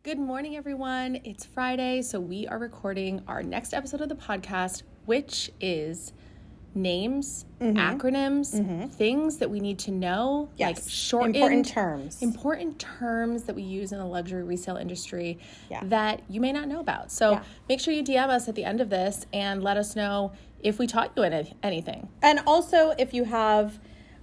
Good morning, everyone. It's Friday, so we are recording our next episode of the podcast, which is names, acronyms, things that we need to know, Yes. like shortened, important terms that we use in the luxury resale industry that you may not know about. So make sure you DM us at the end of this and let us know if we taught you anything. And also, if you have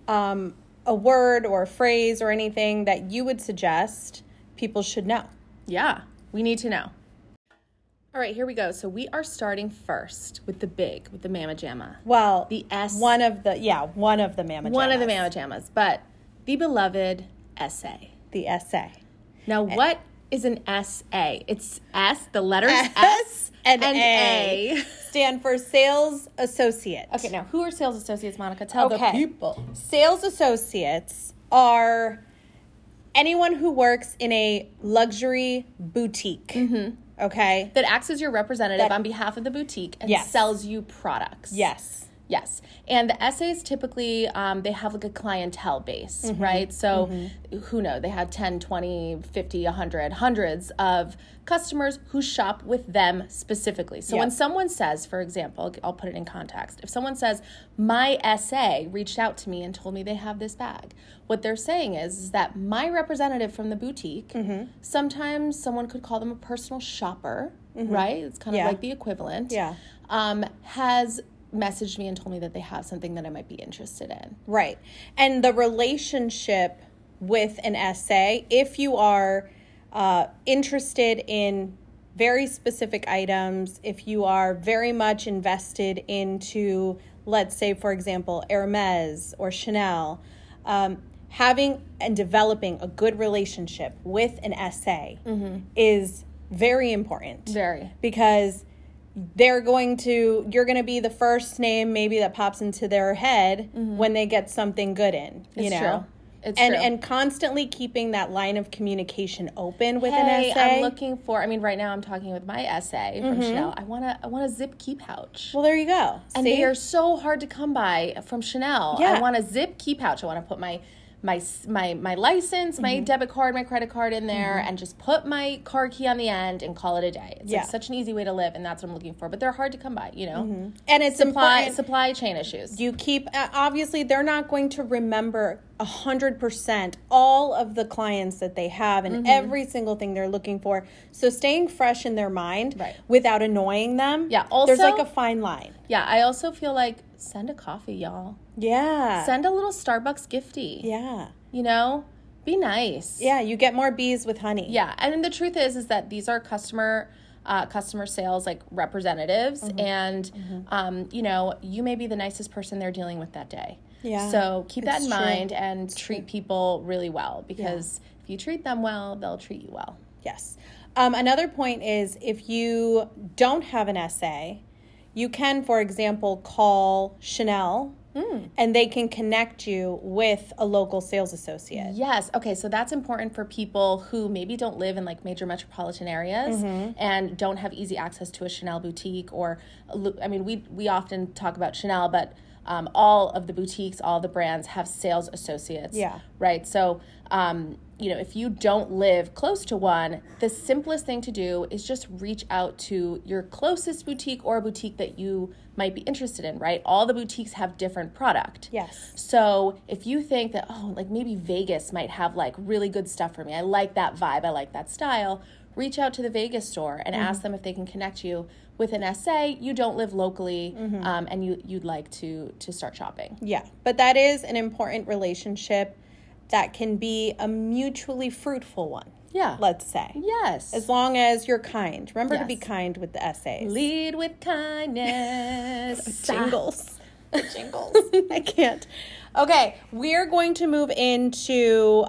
a word or a phrase or anything that you would suggest people should know. Yeah, we need to know. All right, here we go. So we are starting first with the Mama Jamma. Well, the S. One of the Mama Jammas. One of the Mama Jammas, but the beloved SA. The SA. Now, what is an SA? It's S, the letters S and A. Stand for Sales Associate. Okay, now, who are sales associates, Monica? Tell the people. Sales associates are anyone who works in a luxury boutique. Okay? That acts as your representative on behalf of the boutique and sells you products. Yes. And the SAs typically, they have like a clientele base, right? So who knows? They have 10, 20, 50, 100, hundreds of customers who shop with them specifically. So when someone says, for example, I'll put it in context. If someone says, my SA reached out to me and told me they have this bag, what they're saying is that my representative from the boutique, sometimes someone could call them a personal shopper, right? It's kind of like the equivalent. Has messaged me and told me that they have something that I might be interested in. Right. And the relationship with an SA, if you are interested in very specific items, if you are very much invested into, let's say, for example, Hermes or Chanel, having and developing a good relationship with an SA is very important. Very. Because you're going to be the first name maybe that pops into their head when they get something good in. It's true. It's true. And constantly keeping that line of communication open with an SA. I'm looking for, right now I'm talking with my SA from Chanel. I want a zip key pouch. Well, there you go. And they are so hard to come by from Chanel. Yeah. I want a zip key pouch. I want to put my license, my debit card, my credit card in there, and just put my car key on the end and call it a day. It's like such an easy way to live, and that's what I'm looking for. But they're hard to come by, And it's supply chain issues. You keep obviously they're not going to remember 100% all of the clients that they have and every single thing they're looking for. So staying fresh in their mind without annoying them. Yeah. Also, there's like a fine line. Yeah. I also feel like send a coffee, y'all. Yeah. Send a little Starbucks gifty. Yeah. Be nice. Yeah. You get more bees with honey. Yeah. And the truth is that these are customer sales like representatives, and you may be the nicest person they're dealing with that day. Yeah. So keep that in mind and treat people really well, because if you treat them well, they'll treat you well. Yes. Another point is, if you don't have an SA, you can, for example, call Chanel and they can connect you with a local sales associate. Yes. Okay. So that's important for people who maybe don't live in like major metropolitan areas and don't have easy access to a Chanel boutique, or, we often talk about Chanel, but all of the boutiques, all the brands have sales associates. Yeah. Right. So, if you don't live close to one, the simplest thing to do is just reach out to your closest boutique or a boutique that you might be interested in, right? All the boutiques have different product. Yes. So if you think that, maybe Vegas might have like really good stuff for me, I like that vibe, I like that style, reach out to the Vegas store and ask them if they can connect you with an SA. You don't live locally, and you'd like to start shopping. Yeah, but that is an important relationship that can be a mutually fruitful one. Yeah. Let's say. Yes. As long as you're kind. Remember to be kind with the SAs. Lead with kindness. Jingles. Jingles. I can't. Okay, we're going to move into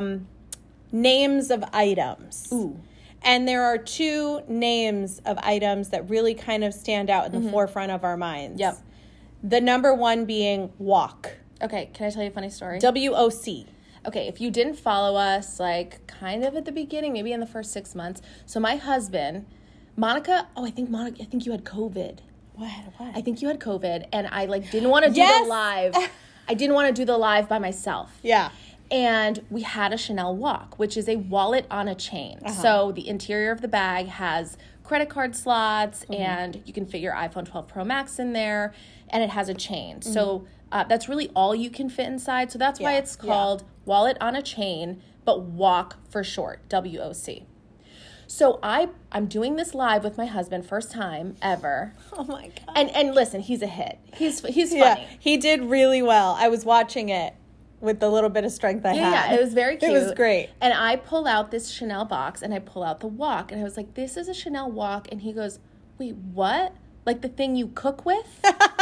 names of items. Ooh. And there are two names of items that really kind of stand out in the forefront of our minds. Yep. The number one being WOC. Okay, can I tell you a funny story? WOC. Okay, if you didn't follow us, like, kind of at the beginning, maybe in the first 6 months. So my husband, Monica, I think you had COVID. What? I think you had COVID, and I, didn't want to do the live. I didn't want to do the live by myself. Yeah. And we had a Chanel Walk, which is a wallet on a chain. So the interior of the bag has credit card slots, and you can fit your iPhone 12 Pro Max in there, and it has a chain. So that's really all you can fit inside. So that's why it's called wallet on a chain, but Walk for short, WOC. So I'm doing this live with my husband, first time ever. Oh my God. And listen, he's a hit. He's funny. Yeah, he did really well. I was watching it with the little bit of strength I had. Yeah, it was very cute. It was great. And I pull out this Chanel box, and I pull out the Walk, and I was like, this is a Chanel Walk. And he goes, wait, what? Like the thing you cook with?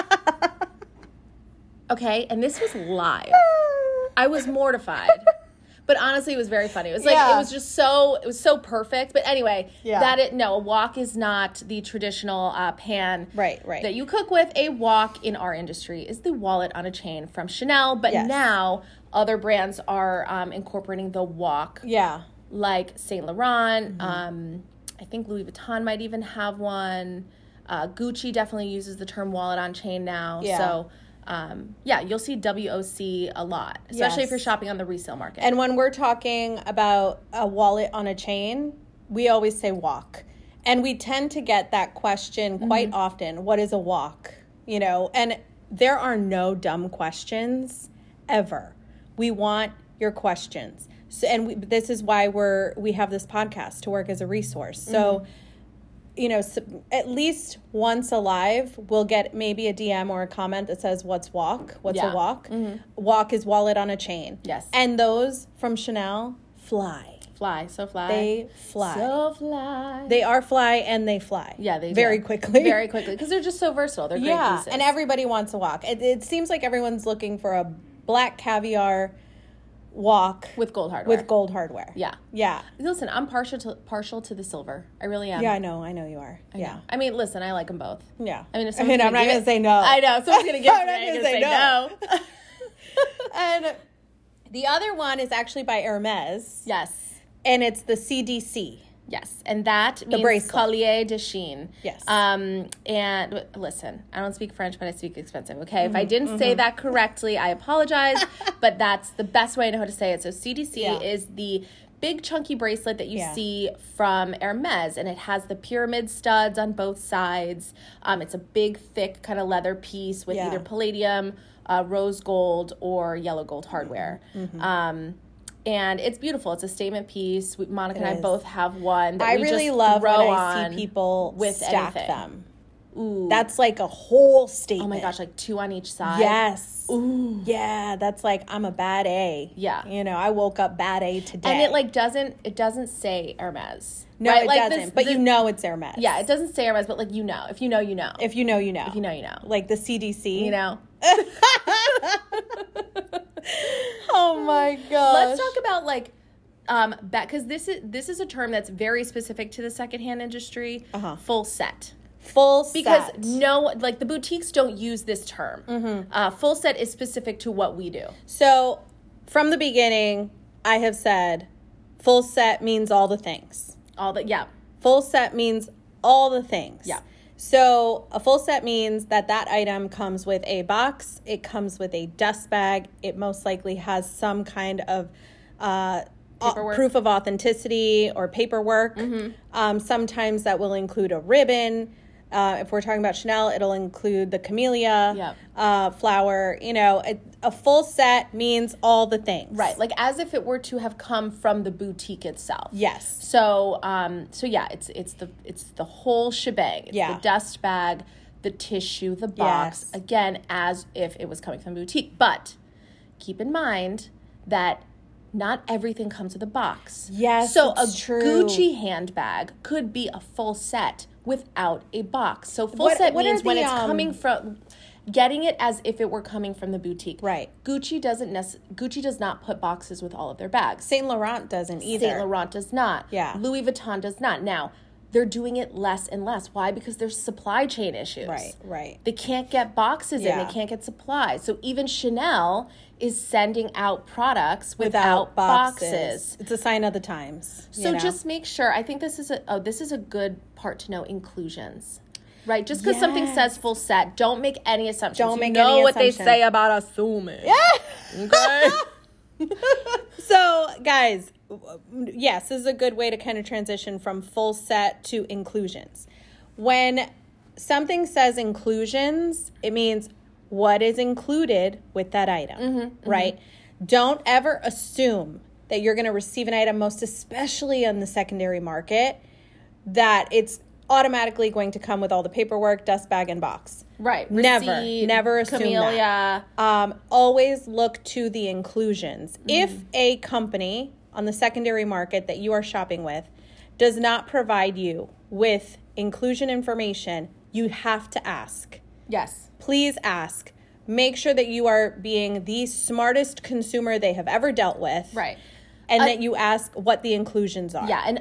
Okay, and this was live. I was mortified. But honestly, it was very funny. It was like, it was just so, it was so perfect. But anyway, a Walk is not the traditional pan that you cook with. A Walk in our industry is the wallet on a chain from Chanel. But now other brands are incorporating the Walk. Yeah. Like Saint Laurent. I think Louis Vuitton might even have one. Gucci definitely uses the term wallet on chain now. Yeah. So you'll see WOC a lot, especially if you're shopping on the resale market. And when we're talking about a wallet on a chain, we always say Walk. And we tend to get that question quite often. What is a Walk? You know, and there are no dumb questions ever. We want your questions. So, and this is why we have this podcast to work as a resource. So, you know, at least once a live, we'll get maybe a DM or a comment that says, what's Walk? What's a Walk? Walk is wallet on a chain. Yes. And those from Chanel fly. So fly. They fly. So fly. They are fly and they fly. Yeah, they do. Very quickly. Very quickly. Because they're just so versatile. They're great pieces. And everybody wants a Walk. It seems like everyone's looking for a black caviar Walk with gold hardware. Yeah. Listen, I'm partial to the silver. I really am. Yeah, I know you are. I mean, listen, I like them both. Yeah. I mean, I'm not going to say no. I know. Someone's going to give me. I'm going to say no. And the other one is actually by Hermes. Yes. And it's the CDC. Yes, and that means Collier de Chine. Yes. And listen, I don't speak French, but I speak expensive, okay? If I didn't say that correctly, I apologize, but that's the best way I know how to say it. So CDC is the big chunky bracelet that you see from Hermes, and it has the pyramid studs on both sides. It's a big, thick kind of leather piece with either palladium, rose gold, or yellow gold hardware. And it's beautiful. It's a statement piece. Monica and I both have one that I we really just love throw when on I see people with stack anything. them. Ooh. That's like a whole statement. Oh my gosh, like 2 on each side. Yes. Ooh. Yeah, that's like, I'm a bad A. Yeah. You know, I woke up bad A today. And it doesn't say Hermes. No, right? it like doesn't. But you know it's Hermes. Yeah, it doesn't say Hermes, but like you know. If you know, you know. If you know, you know. If you know, you know. Like the CDC. You know. Oh my gosh. Let's talk about like because this is a term that's very specific to the secondhand industry. Full set. Full set. Because the boutiques don't use this term. Full set is specific to what we do. So from the beginning, I have said full set means all the things. Full set means all the things. Yeah. So a full set means that item comes with a box. It comes with a dust bag. It most likely has some kind of proof of authenticity or paperwork. Sometimes that will include a ribbon. If we're talking about Chanel, it'll include the camellia flower. You know, a full set means all the things. Right, like as if it were to have come from the boutique itself. Yes. So, it's the whole shebang. It's the dust bag, the tissue, the box. Yes. Again, as if it was coming from the boutique. But keep in mind that not everything comes with a box. Yes, so true. Gucci handbag could be a full set without a box. So full set means when it's coming from, getting it as if it were coming from the boutique. Right. Gucci does not put boxes with all of their bags. Saint Laurent doesn't either. Saint Laurent does not. Yeah. Louis Vuitton does not. Now, they're doing it less and less. Why? Because there's supply chain issues. Right. They can't get boxes in. They can't get supplies. So even Chanel is sending out products without boxes. It's a sign of the times. So just make sure. I think this is a good part to know, inclusions. Right? Just because something says full set, don't make any assumptions. Don't make any assumptions. What they say about assuming. Yeah. Okay? So, guys, yes, this is a good way to kind of transition from full set to inclusions. When something says inclusions, it means what is included with that item, right? Don't ever assume that you're going to receive an item, most especially on the secondary market, that it's automatically going to come with all the paperwork, dust bag, and box. Right. Receipt, never assume Camellia. that. Always look to the inclusions. If a company on the secondary market that you are shopping with does not provide you with inclusion information, you have to ask. Yes. Please ask. Make sure that you are being the smartest consumer they have ever dealt with. Right. And that you ask what the inclusions are. Yeah, an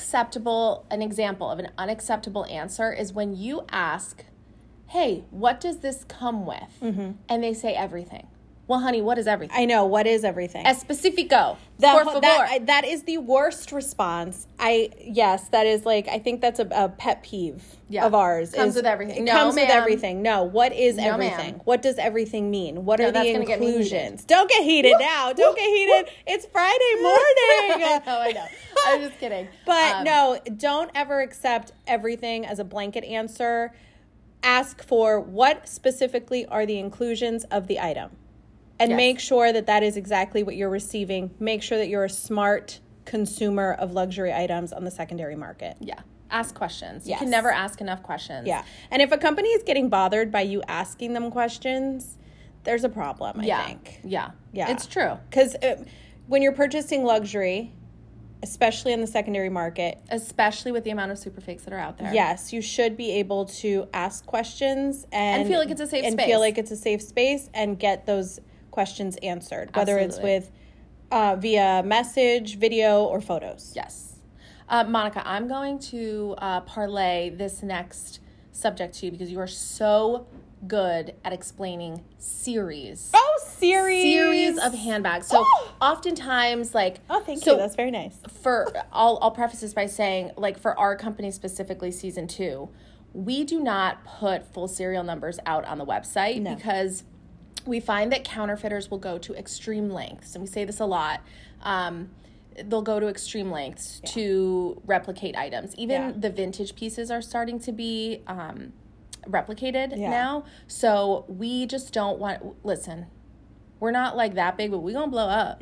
example of an unacceptable answer is when you ask, hey, what does this come with? And they say everything. Well, honey, what is everything? I know. What is everything? Especifico. Por favor. That is the worst response. Yes, that is like, I think that's a pet peeve of ours. Comes with everything. It comes with ma'am. everything. No, what is everything? Ma'am. What does everything mean? What are the inclusions? Get Don't get heated now. Don't get heated. It's Friday morning. Oh, I know. I'm just kidding. But no, don't ever accept everything as a blanket answer. Ask for what specifically are the inclusions of the item. And make sure that that is exactly what you're receiving. Make sure that you're a smart consumer of luxury items on the secondary market. Yeah. Ask questions. Yes. You can never ask enough questions. Yeah. And if a company is getting bothered by you asking them questions, there's a problem, I think. Yeah. Yeah. It's true. Because when you're purchasing luxury, especially in the secondary market, especially with the amount of super fakes that are out there. Yes, you should be able to ask questions and feel like it's a safe space. And feel like it's a safe space and get those questions answered, whether it's with via message, video, or photos. Yes. Monica, I'm going to parlay this next subject to you because you are so good at explaining series. Oh, series. Series of handbags. So oftentimes, like... Oh, thank you. That's very nice. I'll preface this by saying, like, for our company specifically, Season 2, we do not put full serial numbers out on the website because... we find that counterfeiters will go to extreme lengths, and we say this a lot. They'll go to extreme lengths to replicate items. Even the vintage pieces are starting to be replicated now. So we just don't want... Listen, we're not like that big, but we're going to blow up.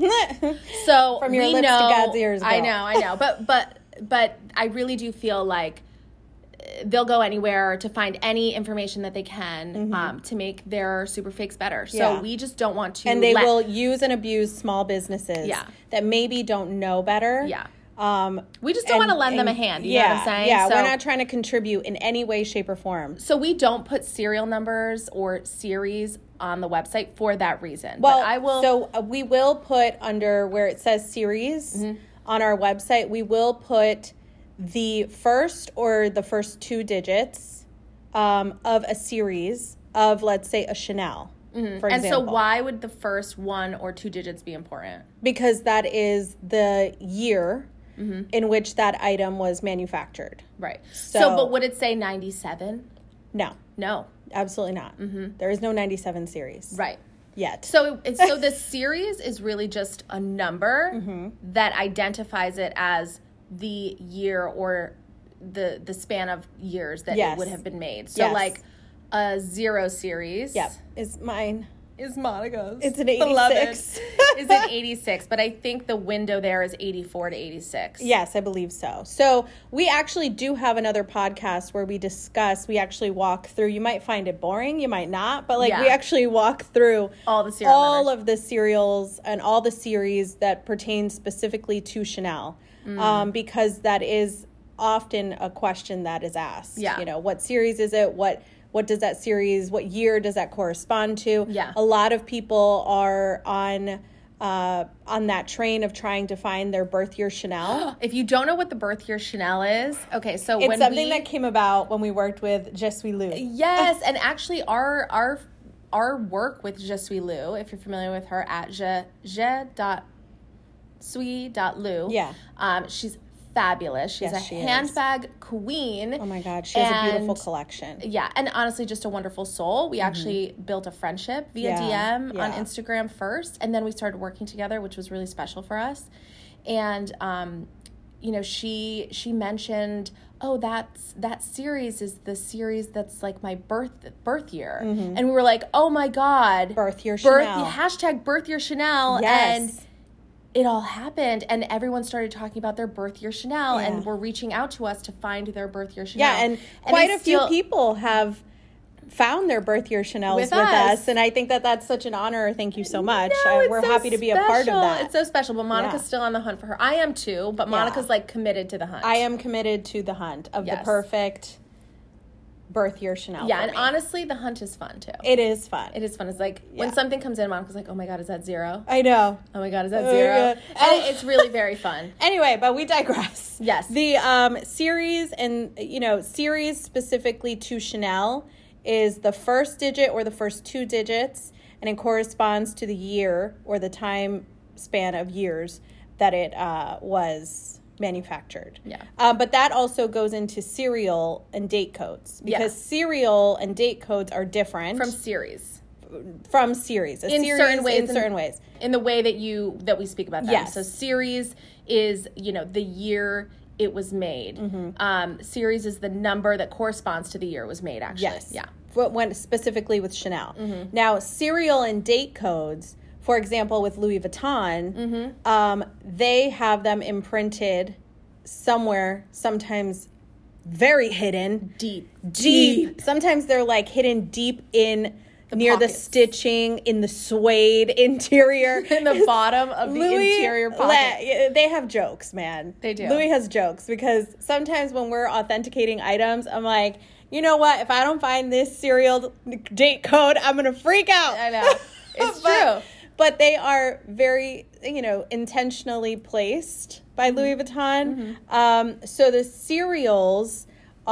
So from your lips to God's ears. Girl. I know. But I really do feel like they'll go anywhere to find any information that they can to make their super fakes better. So we just don't want to... And they will use and abuse small businesses that maybe don't know better. Yeah. We just don't want to lend them a hand. You know what I'm saying? Yeah, so, we're not trying to contribute in any way, shape, or form. So we don't put serial numbers or series on the website for that reason. Well, but I will... So we will put under where it says series on our website, we will put... the first or the first 2 digits of a series of, let's say, a Chanel, for example. And so why would the first 1 or 2 digits be important? Because that is the year in which that item was manufactured. Right. So but would it say 97? No. No. Absolutely not. There is no 97 series. Right. Yet. So the series is really just a number that identifies it as the year or the span of years that it would have been made. So like a 0 series. Yep. Is mine. Is Monica's. It's an 86. Is an 86, but I think the window there is 84 to 86. Yes, I believe so. So we actually do have another podcast where we actually walk through, you might find it boring, you might not, but we actually walk through all of the serials and all the series that pertain specifically to Chanel. Because that is often a question that is asked. Yeah. You know, what series is it? What does that series, what year does that correspond to? Yeah. A lot of people are on that train of trying to find their birth year Chanel. If you don't know what the birth year Chanel is, okay, so it's something that came about when we worked with Je Suis Lou. Yes, and actually our work with Je Suis Lou, if you're familiar with her, at je.suis.lou. Yeah. She's fabulous. She's Yes, a she is. handbag queen. Oh my God, she has a beautiful And- collection. Yeah, and honestly, just a wonderful soul. We actually built a friendship via DM on Instagram first, and then we started working together, which was really special for us. And you know, she mentioned, oh, that series is the series that's like my birth year, and we were like, oh my God, Birth Year Chanel. hashtag Birth Year Chanel, Yes. and it all happened, and everyone started talking about their birth year Chanel, Yeah. and were reaching out to us to find their birth year Chanel. Yeah, and quite they a few still- people have found their birth year Chanels with us, and I think that that's such an honor. Thank you so much. No, We're it's so happy to be a part of special. that. It's so special, but Monica's Yeah. still on the hunt for her. I am too, but Monica's like committed to the hunt. I am committed to the hunt of the Yes. perfect birth year Chanel. Yeah, for and me. honestly, the hunt is fun too. It is fun. It is fun. It's like Yeah. when something comes in, Monica's like, oh my God, is that zero? I know. Oh my God, is that Oh, zero? yeah. And it's really very fun. Anyway, but we digress. Yes. The series and, series specifically to Chanel is the first digit or the first two digits, and it corresponds to the year or the time span of years that it was manufactured. Yeah. But that also goes into serial and date codes, because serial and date codes are different From series. from series. In Series certain ways. In certain ways. In the way that we speak about them. Yes. So series is, the year it was made. Series is the number that corresponds to the year it was made, actually. Yes. Yeah. When specifically with Chanel. Now, serial and date codes, for example, with Louis Vuitton, they have them imprinted somewhere, sometimes very hidden. Deep. Sometimes they're like hidden deep in near pockets. the stitching, in the suede interior. In the bottom of the interior pocket. They have jokes, man. They do. Louis has jokes, because sometimes when we're authenticating items, I'm like, you know what? If I don't find this serial date code, I'm going to freak out. I know. It's true. But they are very, intentionally placed by Louis Vuitton. So the serials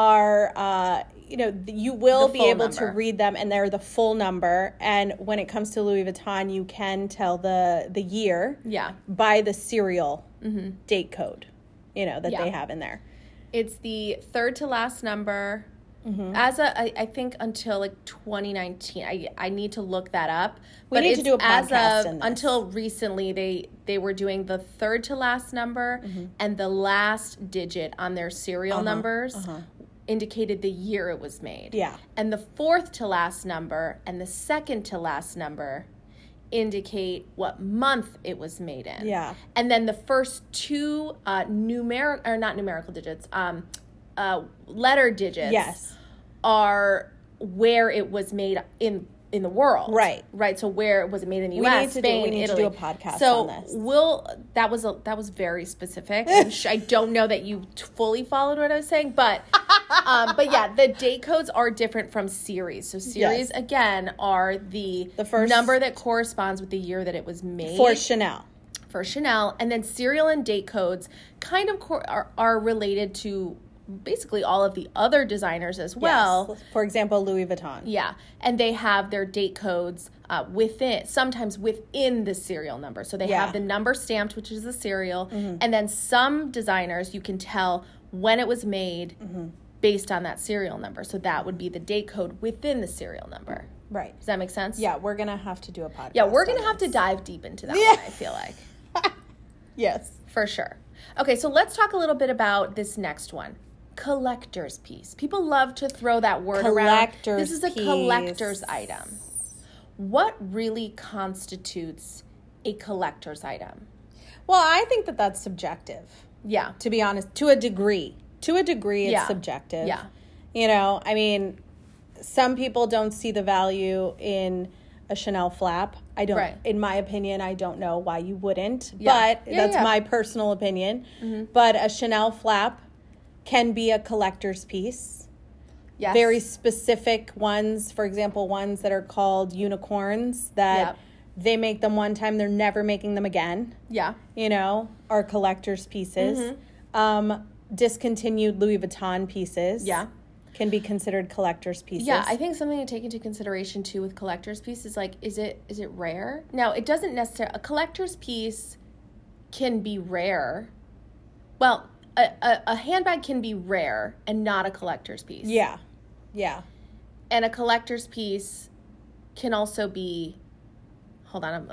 are, you will The be full able number. to read them, and they're the full number. And when it comes to Louis Vuitton, you can tell the year Yeah. by the serial date code, that Yeah. they have in there. It's the third to last number. I think until like 2019, I need to look that up. We need to do a podcast on this. Until recently, they were doing the third to last number and the last digit on their serial numbers indicated the year it was made. Yeah. And the fourth to last number and the second to last number indicate what month it was made in. Yeah. And then the first two letter digits Yes. are where it was made in the world. Right. So where was it made in the We US, need to Spain, do Italy. a podcast so on this. that was very specific. And I don't know that you fully followed what I was saying, but yeah, the date codes are different from series. So series Yes. again are the first number that corresponds with the year that it was made For Chanel. for Chanel, and then serial and date codes kind of are related to basically all of the other designers as well. Yes. For example, Louis Vuitton. Yeah, and they have their date codes sometimes within the serial number. So they Yeah. have the number stamped, which is the serial, and then some designers you can tell when it was made based on that serial number. So that would be the date code within the serial number. Right. Does that make sense? Yeah, we're going to have to do a podcast. Yeah, we're going to on have to this. dive deep into that Yeah. one, I feel like. Yes. For sure. Okay, so let's talk a little bit about this next one. Collector's piece. People love to throw that word around. Collector's This is a piece. collector's item. What really constitutes a collector's item? Well, I think that that's subjective, Yeah. to be honest, to a degree. To a degree, it's Yeah. subjective. Yeah. I mean, some people don't see the value in a Chanel flap. I don't, Right. in my opinion, I don't know why you wouldn't, Yeah. but Yeah, that's yeah. my personal opinion. But a Chanel flap can be a collector's piece. Yes. Very specific ones, for example, ones that are called unicorns that Yep. they make them one time, they're never making them again, Yeah. are collector's pieces. Discontinued Louis Vuitton pieces Yeah. can be considered collector's pieces. Yeah, I think something to take into consideration too with collector's piece is like, is it rare? Now, it doesn't necessarily, a collector's piece can be rare. Well, a handbag can be rare and not a collector's piece. Yeah. Yeah. And a collector's piece can also be, hold on.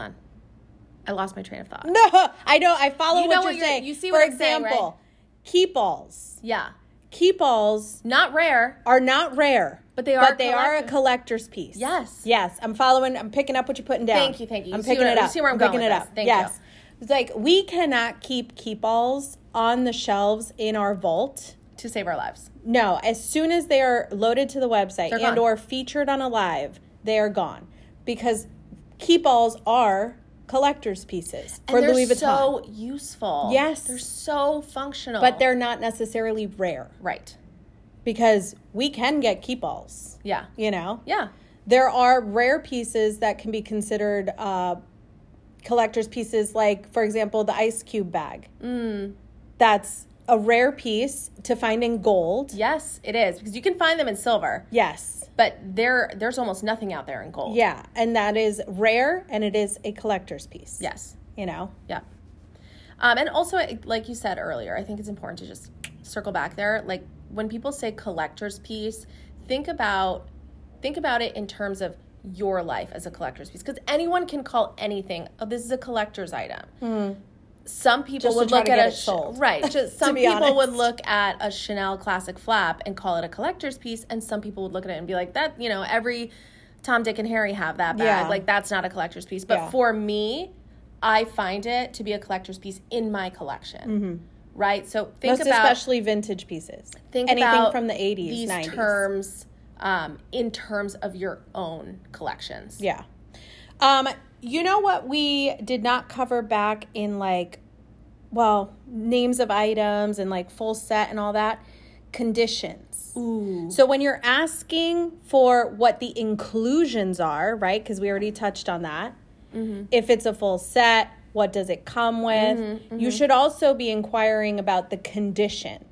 I lost my train of thought. No, I know. I follow You know what you're saying. you see For what I'm saying, example, keep-alls. Yeah. Keep-alls Not rare. are not rare. But they are a collector's piece. Yes. Yes. I'm following. I'm picking up what you're putting down. Thank you. I'm picking it up. You see where I'm going picking with it this. up. Thank yes. you. It's like we cannot keep-alls on the shelves in our vault. To save our lives. No, as soon as they are loaded to the website They're and gone. or featured on a live, they are gone. Because keep-alls are collector's pieces for and they're Louis Vuitton. so useful. Yes. They're so functional. But they're not necessarily rare. Right. Because we can get keep-alls. Yeah. You know? Yeah. There are rare pieces that can be considered collector's pieces, like, for example, the Ice Cube bag. That's a rare piece to find in gold. Yes, it is. Because you can find them in silver. Yes. But there's almost nothing out there in gold. Yeah. And that is rare, and it is a collector's piece. Yes. You know? Yeah. And also, like you said earlier, I think it's important to just circle back there. Like, when people say collector's piece, think about it in terms of your life as a collector's piece. Because anyone can call anything, oh, this is a collector's item. Some people Just to would try look to at get a it sold. right. Just some be people would honest. look at a Chanel classic flap and call it a collector's piece, and some people would look at it and be like, that, you know, every Tom, Dick, and Harry have that bag. Yeah. Like, that's not a collector's piece. But Yeah. for me, I find it to be a collector's piece in my collection. Right? So think Most about especially vintage pieces. Anything about from the 80s, these 90s. terms in terms of your own collections. Yeah. You know what we did not cover back in, like, well, names of items and like full set and all that? Conditions. Ooh. So when you're asking for what the inclusions are, right? Because we already touched on that. If it's a full set, what does it come with? You should also be inquiring about the condition.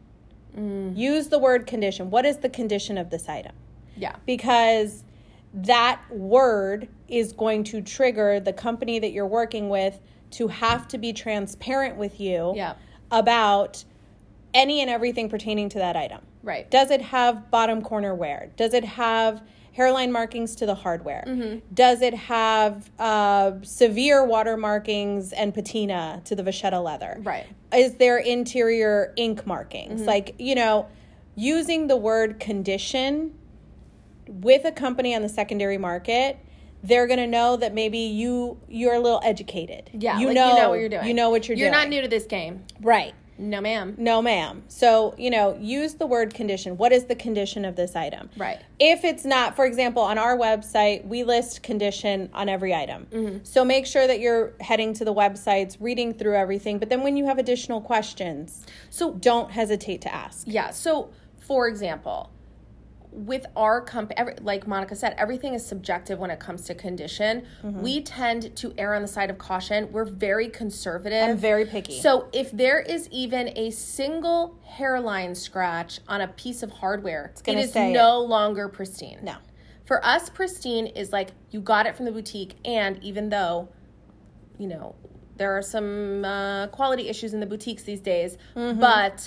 Use the word condition. What is the condition of this item? Yeah. Because that word is going to trigger the company that you're working with to have to be transparent with you Yeah. about any and everything pertaining to that item. Right. Does it have bottom corner wear? Does it have hairline markings to the hardware? Does it have severe water markings and patina to the vachetta leather? Right. Is there interior ink markings? Like, you know, using the word condition with a company on the secondary market, they're going to know that maybe you're a little educated. Yeah. You like, know you know what you're doing. You know what you're doing. You're not new to this game. Right. No, ma'am. No, ma'am. So, you know, use the word condition. What is the condition of this item? Right. If it's not, for example, on our website, we list condition on every item. So make sure that you're heading to the websites, reading through everything. But then when you have additional questions, So don't hesitate to ask. yeah. So for example, with our company, like Monica said, everything is subjective when it comes to condition. We tend to err on the side of caution. We're very conservative. I'm very picky. So if there is even a single hairline scratch on a piece of hardware, it gonna is say no longer pristine. No. For us, pristine is like you got it from the boutique, and even though, you know, there are some quality issues in the boutiques these days, but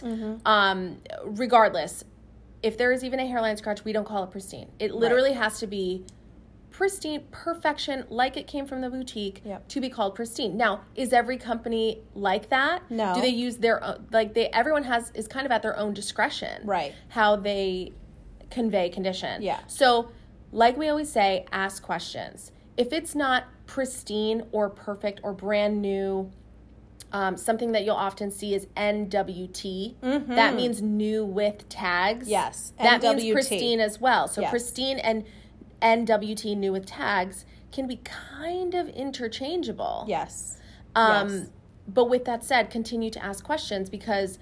regardless, if there is even a hairline scratch, we don't call it pristine. It literally has to be pristine, perfection, like it came from the boutique, to be called pristine. Now, is every company like that? No. Do they use their own, everyone is kind of at their own discretion. Right. How they convey condition. Yeah. So, like we always say, ask questions. If it's not pristine or perfect or brand new, something that you'll often see is NWT. That means new with tags. Yes, That NWT. means pristine as well. So Yes. pristine and NWT, new with tags, can be kind of interchangeable. Yes. But with that said, continue to ask questions because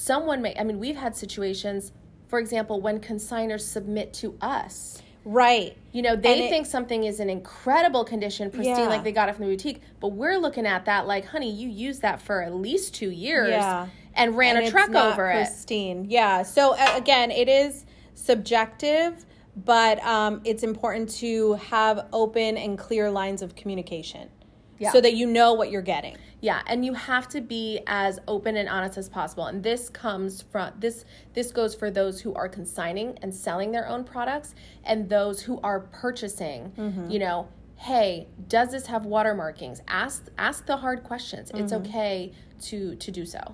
we've had situations, for example, when consigners submit to us. Right. You know, they think something is in incredible condition, pristine, Yeah. like they got it from the boutique. But we're looking at that like, honey, you used that for at least 2 years and ran a truck over it. Pristine. Yeah. So again, it is subjective, but it's important to have open and clear lines of communication so that you know what you're getting. Yeah, and you have to be as open and honest as possible. And this comes from this goes for those who are consigning and selling their own products, and those who are purchasing, you know, hey, does this have water markings? Ask the hard questions. It's okay to do so.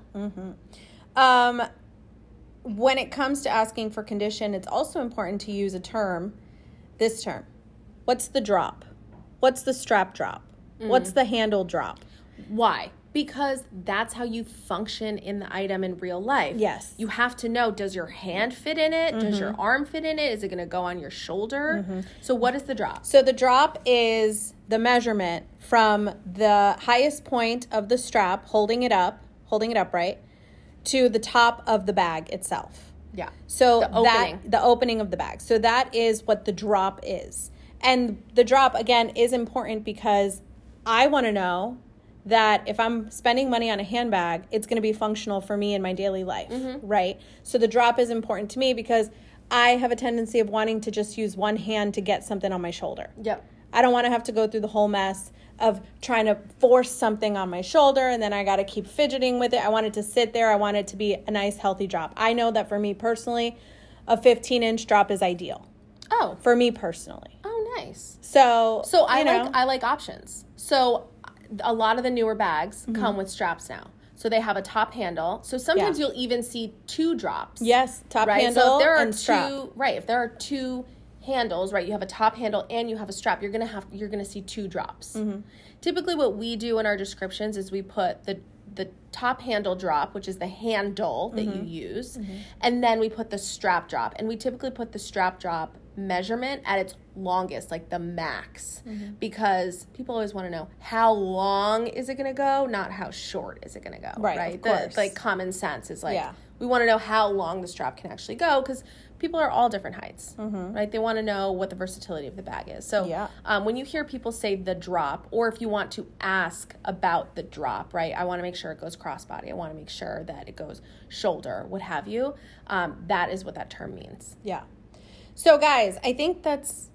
When it comes to asking for condition, it's also important to use this term. What's the drop? What's the strap drop? What's the handle drop? Why? Because that's how you function in the item in real life. Yes. You have to know, does your hand fit in it? Does your arm fit in it? Is it going to go on your shoulder? So what is the drop? So the drop is the measurement from the highest point of the strap, holding it upright, to the top of the bag itself. Yeah. So the opening of the bag. So that is what the drop is. And the drop, again, is important because I want to know that if I'm spending money on a handbag, it's going to be functional for me in my daily life, right? So the drop is important to me because I have a tendency of wanting to just use one hand to get something on my shoulder. Yep. I don't want to have to go through the whole mess of trying to force something on my shoulder, and then I got to keep fidgeting with it. I want it to sit there. I want it to be a nice, healthy drop. I know that for me personally, a 15-inch drop is ideal. Oh. For me personally. Oh, nice. So I like options. So a lot of the newer bags come with straps now. So they have a top handle. So sometimes you'll even see two drops. Yes, top handle so if there are and strap. If there are two handles, right, you have a top handle and you have a strap, you're gonna see two drops. Typically what we do in our descriptions is we put the top handle drop, which is the handle that you use, and then we put the strap drop. And we typically put the strap drop measurement at its longest, like the max, because people always want to know how long is it going to go, not how short is it going to go, right? Of course. Like common sense is like, we want to know how long the strap can actually go, because people are all different heights, right? They want to know what the versatility of the bag is. So when you hear people say the drop, or if you want to ask about the drop, right? I want to make sure it goes crossbody. I want to make sure that it goes shoulder, what have you. That is what that term means. Yeah. So guys, I think that's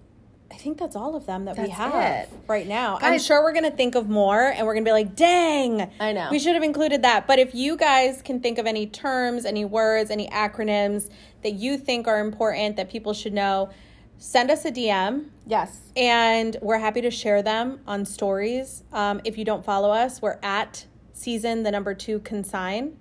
all of them that we have right now. Guys, I'm sure we're going to think of more, and we're going to be like, dang, I know, we should have included that. But if you guys can think of any terms, any words, any acronyms that you think are important that people should know, send us a DM. Yes. And we're happy to share them on stories. If you don't follow us, we're at season2consign.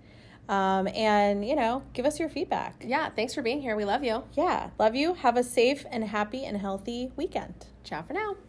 And, give us your feedback. Yeah, thanks for being here. We love you. Yeah, love you. Have a safe and happy and healthy weekend. Ciao for now.